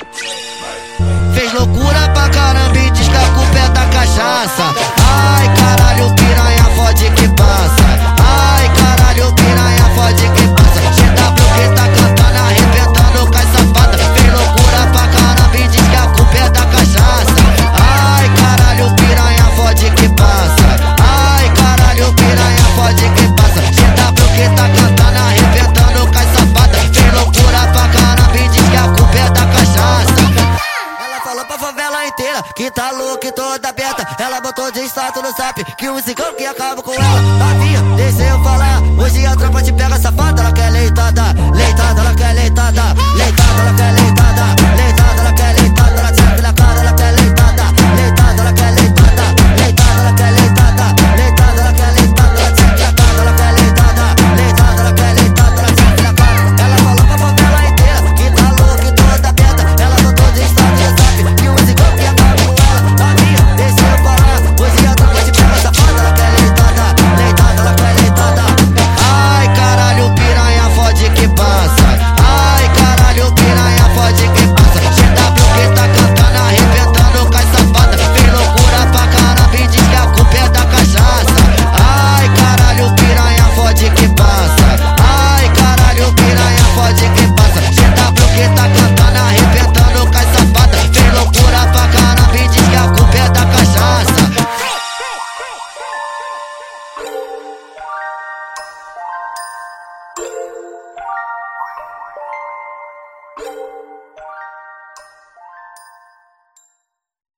Fez loucura pra caramba e diz que a culpa é da cachaça. Ai caralho, piranha fode que passa. Ai caralho, piranha fode que passa. GW que tá cantando, arrebentando com as safadas. Fez loucura pra caramba e diz que a culpa é da cachaça. Ai caralho, piranha fode que passa. Ai caralho, piranha fode que passa. GW que tá cantando, arrebentando com as safadas. Fez loucura pra caramba e diz que a culpa é da cachaça. Ela falou pra favela inteira que tá louca e toda aberta. Ela botou de status no zap que o cigano que acaba com ela. Novinha, deixa eu falar. Hoje a tropa te pega safada. Ela quer leitada, leitada, ela quer leitada.